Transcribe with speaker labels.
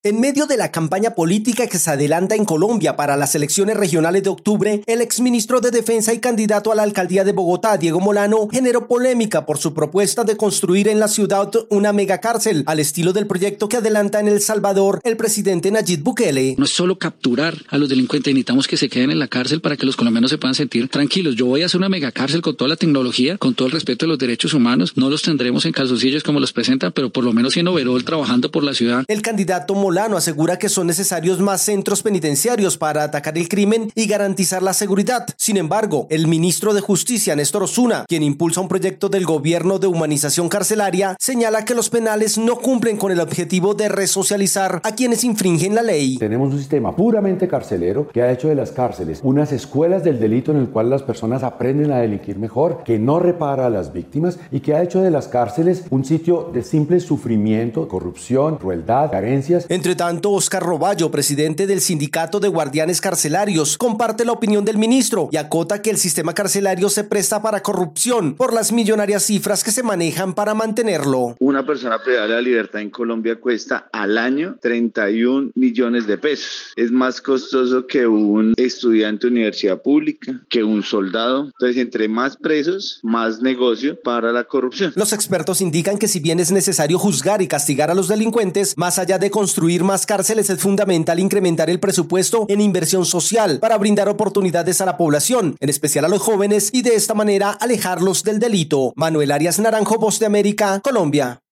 Speaker 1: En medio de la campaña política que se adelanta en Colombia para las elecciones regionales de octubre, el exministro de Defensa y candidato a la alcaldía de Bogotá, Diego Molano, generó polémica por su propuesta de construir en la ciudad una megacárcel, al estilo del proyecto que adelanta en El Salvador el presidente Nayib Bukele.
Speaker 2: No es solo capturar a los delincuentes, necesitamos que se queden en la cárcel para que los colombianos se puedan sentir tranquilos. Yo voy a hacer una megacárcel con toda la tecnología, con todo el respeto de los derechos humanos. No los tendremos en calzoncillos como los presentan, pero por lo menos en overol trabajando por la ciudad.
Speaker 1: El candidato Molano asegura que son necesarios más centros penitenciarios para atacar el crimen y garantizar la seguridad. Sin embargo, el ministro de Justicia, Néstor Osuna, quien impulsa un proyecto del gobierno de humanización carcelaria, señala que los penales no cumplen con el objetivo de resocializar a quienes infringen la ley.
Speaker 3: Tenemos un sistema puramente carcelero que ha hecho de las cárceles unas escuelas del delito en el cual las personas aprenden a delinquir mejor, que no repara a las víctimas y que ha hecho de las cárceles un sitio de simple sufrimiento, corrupción, crueldad, carencias.
Speaker 1: Entre tanto, Oscar Roballo, presidente del Sindicato de Guardianes Carcelarios, comparte la opinión del ministro y acota que el sistema carcelario se presta para corrupción por las millonarias cifras que se manejan para mantenerlo.
Speaker 4: Una persona privada de la libertad en Colombia cuesta al año 31 millones de pesos. Es más costoso que un estudiante de universidad pública, que un soldado. Entonces, entre más presos, más negocio para la corrupción.
Speaker 1: Los expertos indican que si bien es necesario juzgar y castigar a los delincuentes, más allá de construir más cárceles, es fundamental incrementar el presupuesto en inversión social para brindar oportunidades a la población, en especial a los jóvenes, y de esta manera alejarlos del delito. Manuel Arias Naranjo, Voz de América, Colombia.